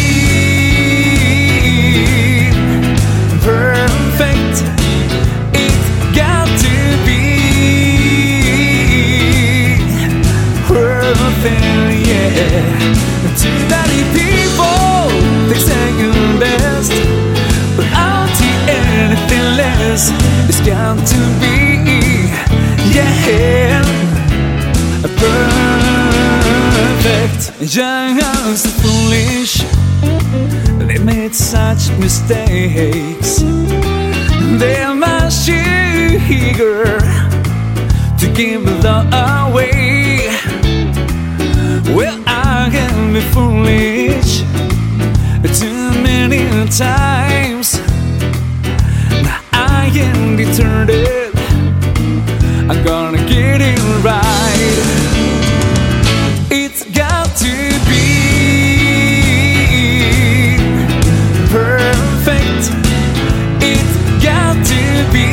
Speaker 6: perfect. It's got to be perfect, yeah. Too many people, they second best, but I'll do anything less. It's got to be, yeah, perfect. Young and foolish, they made such mistakes. They're much eager to give it away. Well, I can be foolish too many times. Now I am determined, I'm gonna get it right. It's got to be perfect. It's got to be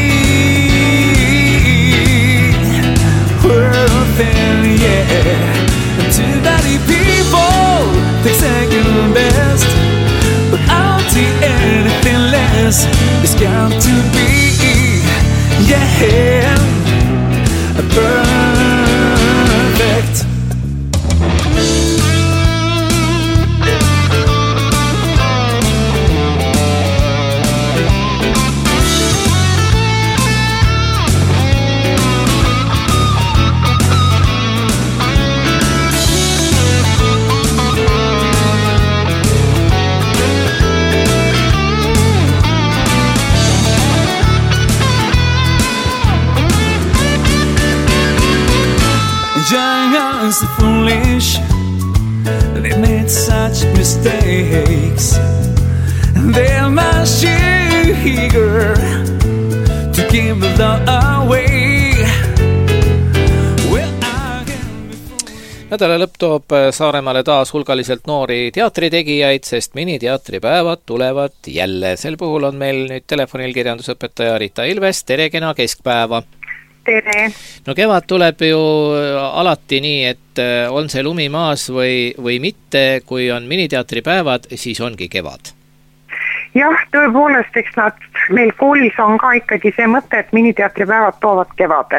Speaker 6: worth it, yeah. Too many people think second best, but I'll do anything less. It's got to be, yeah, perfect. Young and foolish, they made such mistakes. They're much eager to give it away. Well, I can be foolish.
Speaker 1: Nädala lõpp toob Saaremaale taas hulgaliselt noori teatritegijaid, sest miniteatripäevad tulevad jälle. Sel puhul on meil nüüd telefonil kirjandusõpetaja Rita Ilves. Tere, kena keskpäeva!
Speaker 7: Tere!
Speaker 1: No kevad tuleb ju alati nii, et on see lumi maas või mitte, kui on miniteatripäevad, siis ongi kevad.
Speaker 7: Jah, tõepoolest, eks meil koolis on ka ikkagi see mõte, et miniteatripäevad toovad kevade.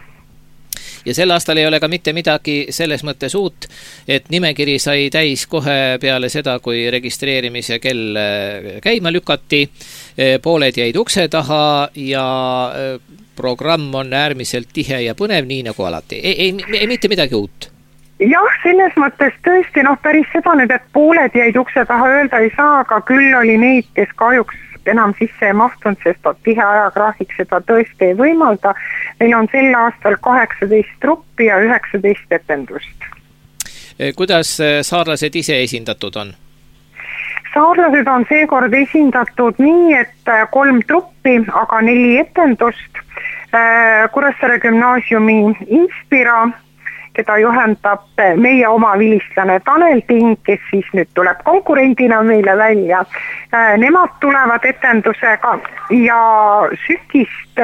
Speaker 1: Ja sel aastal ei ole ka mitte midagi selles mõttes uut, et nimekiri sai täis kohe peale seda, kui registreerimise kell käima lükati, pooled jäid ukse taha ja programm on äärmiselt tihe ja põnev, nii nagu alati. Ei mitte midagi uut.
Speaker 7: Jah, selles mõttes tõesti, päris seda nüüd, et pooled jäid ukse taha öelda ei saa, aga küll oli neid, kes kahjuks enam sisse ei mahtunud, sest tihe ajagraafik seda tõesti ei võimalda. Meil on sel aastal 18 truppi ja 19 etendust.
Speaker 1: Kuidas saarlased ise esindatud on?
Speaker 7: Saarlased on seekord esindatud nii, et 3 truppi, aga 4 etendust. Kuressaare gümnaasiumi Inspira, keda juhendab meie oma vilistlane Tanel Ting, kes siis nüüd tuleb konkurendina meile välja. Nemad tulevad etendusega ja Sükist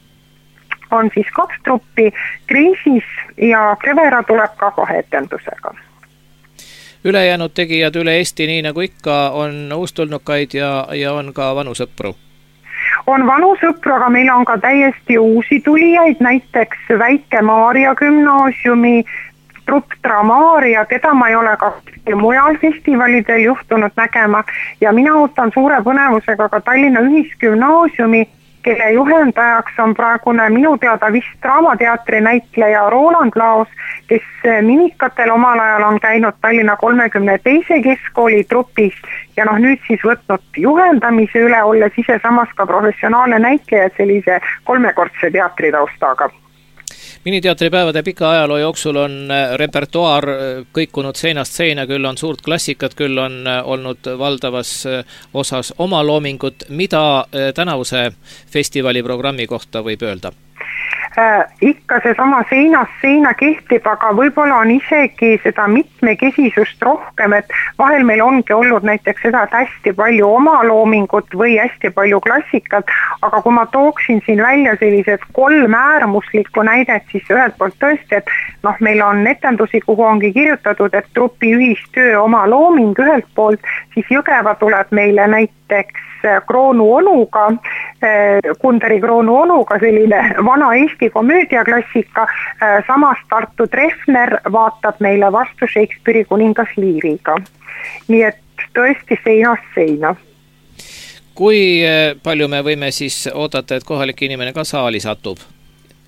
Speaker 7: on siis 2 truppi, Kriisis ja Krevera tuleb ka kohe etendusega.
Speaker 1: Ülejäänud tegijad üle Eesti, nii nagu ikka, on uustulnukaid ja on ka vanusõpru.
Speaker 7: On vanusõpru, aga meil on ka täiesti uusi tulijaid, näiteks Väike Maarja gümnaasiumi trupp Dramaaria, keda ma ei ole ka mujal festivalidel juhtunud nägema ja mina ootan suure põnevusega ka Tallinna Ühisgümnaasiumi, kelle juhendajaks on praegune minu teada vist Draamateatri näitleja Roland Laos, kes minikatel omal ajal on käinud Tallinna 32. keskkooli trupis ja nüüd siis võtnud juhendamise üle, olles ise samas ka professionaalne näitleja sellise 3-kordse teatritaustaga.
Speaker 1: Miniteatripäevade pika ajaloo jooksul on repertuaar kõikunud seinast seina, küll on suurt klassikat, küll on olnud valdavas osas oma loomingut. Mida tänavuse festivali programmi kohta võib öelda?
Speaker 7: Ikka see sama seinast seina kehtib, aga võib-olla on isegi seda mitmekesisust rohkem, et vahel meil ongi olnud näiteks seda, et hästi palju oma loomingut või hästi palju klassikat, aga kui ma tooksin siin välja sellised 3 äärmuslikku näidet, siis ühelt poolt tõesti, et meil on etendusi, kuhu ongi kirjutatud, et trupi ühistöö oma looming ühelt poolt, siis Jõgeva tuleb meile näiteks Kroonu onuga, Kunderi Kroonu onuga, selline vana Eesti komöödiaklassika, samas Tartu Treffner vaatab meile vastu Shakespeare'i kuningas Leariga. Nii et tõesti seinast seina.
Speaker 1: Kui palju me võime siis oodata, et kohalik inimene ka saali satub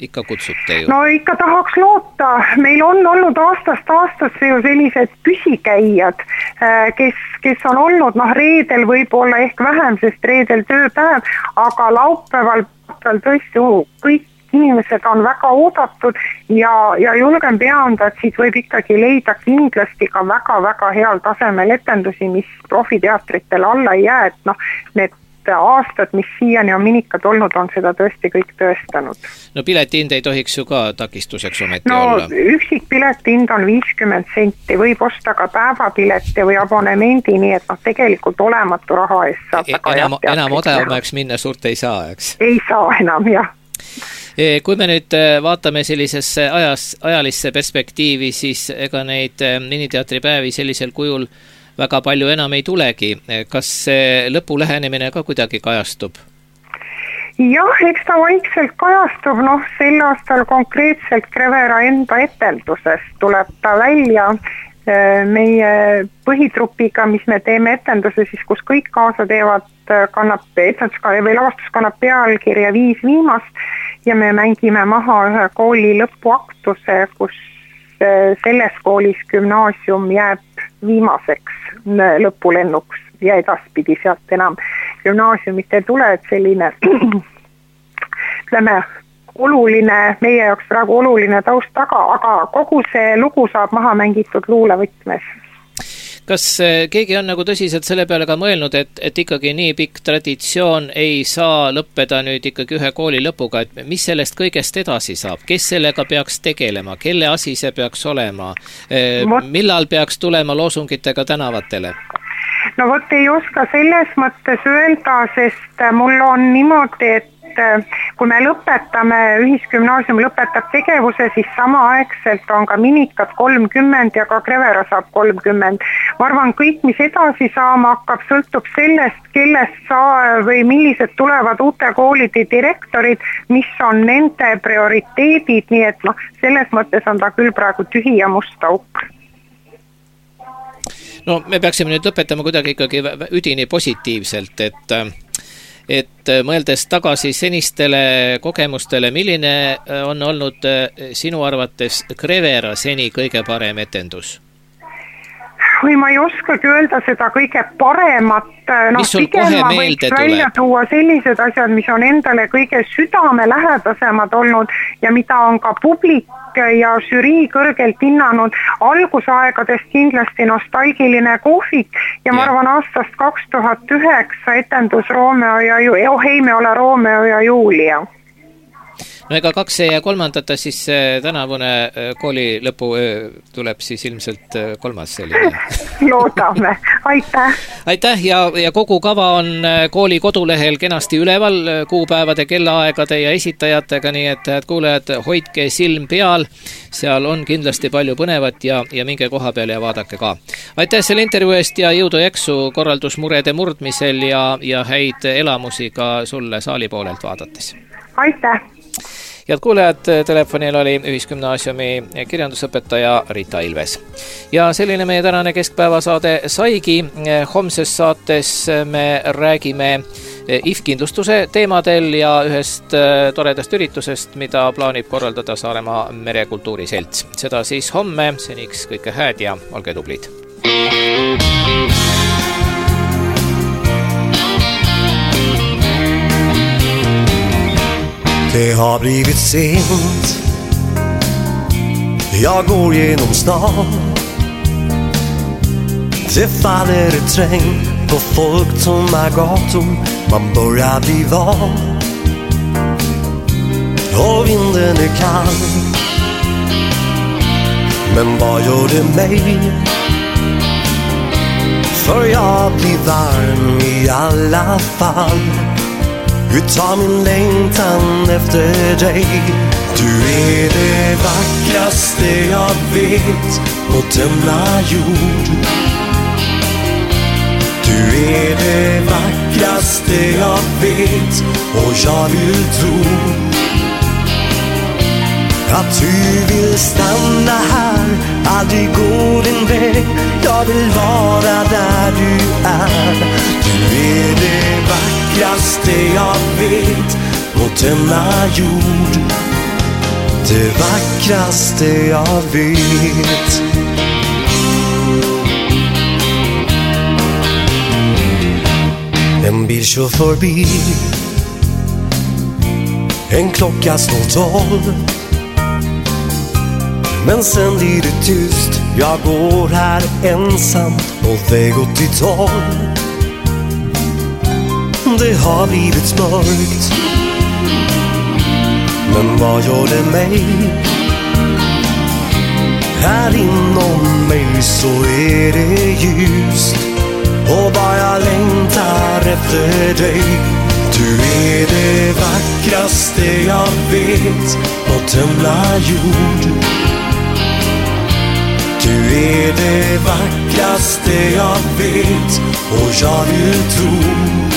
Speaker 1: ikka kutsute ju?
Speaker 7: No ikka tahaks loota, meil on olnud aastast aastasse ju sellised püsikäijad, kes on olnud reedel võib-olla ehk vähem, sest reedel tööpäev, aga laupäeval tõesti kõik inimesed on väga oodatud ja julgen peanda, et siit võib ikkagi leida kindlasti ka väga-väga heal tasemel etendusi, mis profiteatritele alla ei jää, et need aastad, mis siiani on minikad olnud, on seda tõesti kõik tõestanud.
Speaker 1: No piletihind ei tohiks ju ka takistuseks ometi olla.
Speaker 7: Üksik piletihind on 50 senti, võib osta ka päevapileti või abonemendi, nii et tegelikult olematu raha eest saab
Speaker 1: enam odavamaks minna suurt ei saa, eks?
Speaker 7: Ei saa enam, jah.
Speaker 1: Kui me nüüd vaatame sellisesse ajalisse perspektiivi, siis ega neid miniteatripäevi sellisel kujul väga palju enam ei tulegi. Kas see lõpu lähenemine ka kuidagi kajastub?
Speaker 7: Jah, eks ta vaikselt kajastub, sel aastal konkreetselt Krevera enda etendusest tuleb ta välja meie põhitrupiga, mis me teeme etenduse siis, kus kõik kaasa teevad, lavastus kannab pealkirja 5 viimast ja me mängime maha ühe kooli lõpuaktuse, kus selles koolis gümnaasium jääb viimaseks lõpulennuks ja edaspidi sealt enam gümnaasiumit ei tule, et selline ütleme oluline, meie jaoks praegu oluline taust taga, aga kogu see lugu saab maha mängitud luulevõtmes.
Speaker 1: Kas keegi on tõsiselt selle peale ka mõelnud, et ikkagi nii pikk traditsioon ei saa lõppeda nüüd ikkagi ühe kooli lõpuga, et mis sellest kõigest edasi saab? Kes sellega peaks tegelema? Kelle asi see peaks olema? Millal peaks tulema loosungitega tänavatele?
Speaker 7: No vot ei oska selles mõttes öelda, sest mul on niimoodi, et kui me lõpetame, ühisgümnaasium lõpetab tegevuse, siis samaaegselt on ka minikad 30 ja ka Krevera saab 30. Ma arvan, kõik, mis edasi saama hakkab, sõltub sellest, kellest või millised tulevad uute koolide direktorid, mis on nende prioriteedid, nii et selles mõttes on ta küll praegu tühi ja must auk.
Speaker 1: No me peaksime nüüd lõpetama kuidagi ikkagi üdini positiivselt, et mõeldes tagasi senistele kogemustele, milline on olnud sinu arvates Krevera seni kõige parem etendus?
Speaker 7: Või ma ei oskagi öelda seda kõige paremat, pigem ma võiks välja tuua sellised asjad, mis on endale kõige südamelähedasemad olnud ja mida on ka publik ja žürii kõrgelt hinnanud. Algusaegadest kindlasti nostalgiline kohvik ja ma arvan aastast 2009 etendus Romeo ja Hei, me ole Romeo ja Julia.
Speaker 1: No ega 2 ja 3, siis tänavune kooli lõpu tuleb siis ilmselt 3. selline.
Speaker 7: Loodame, aitäh!
Speaker 1: Aitäh ja kogu kava on kooli kodulehel kenasti üleval kuupäevade, kellaaegade ja esitajatega, nii et kuulejad, hoidke silm peal, seal on kindlasti palju põnevat ja minge koha peal ja vaadake ka. Aitäh selle intervjuu eest ja jõudu jaksu korraldusmurede murdmisel ja häid elamusi ka sulle saali poolelt vaadates.
Speaker 7: Aitäh!
Speaker 1: Head kuulejad, telefonil oli Ühisgümnaasiumi kirjandusõpetaja Rita Ilves. Ja selline meie tänane keskpäevasaade saigi. Homses saates me räägime IF-kindlustuse teemadel ja ühest toredast üritusest, mida plaanib korraldada Saaremaa merekultuuriselts. Seda siis homme, seniks kõike hääd ja olge tublid.
Speaker 8: Det har blivit sent. Jag går genom stan. Det faller ett regn på folktomma gator. Man börjar bli van. Och vinden är kall. Men vad gör det mig? För jag blir varm i alla fall. Utav min längtan efter dig. Du är det vackraste jag vet på denna jord. Du är det vackraste jag vet och jag vill tro att du vill stanna här, aldrig gå din väg. Jag vill vara där du är. Du är det vackraste jag vet på denna jord. det vackraste jag vet. En bil kör förbi, en klocka slår 12. Men sen blir det tyst, jag går här ensam på väg 80-tal. Det har blivit mörkt, men vad gör det mig? Här inom mig så är det ljust, och bara jag längtar efter dig. Du är det vackraste jag vet på denna jord. Du är det vackraste jag vet, och jag vill tro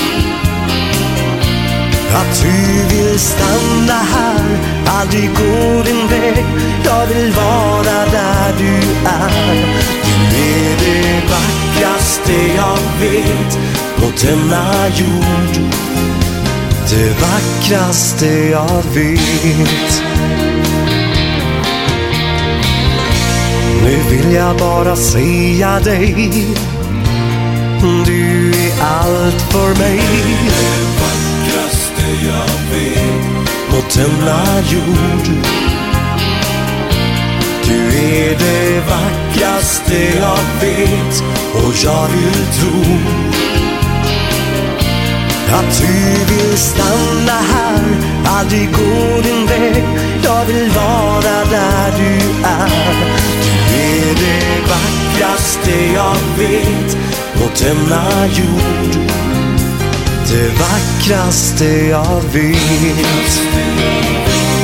Speaker 8: att du vill stanna här, aldrig gå din väg. Jag vill vara där du är. Du är det vackraste jag vet på denna jord. Det vackraste jag vet. Nu vill jag bara säga dig, du är allt för mig. Det vackraste jag vet på denna jord. Du är det vackraste jag vet, och jag vill tro att du vill stanna här, aldrig gå din väg. Jag vill vara där du är. Du är det vackraste jag vet på denna jord. Det vackraste jag vet.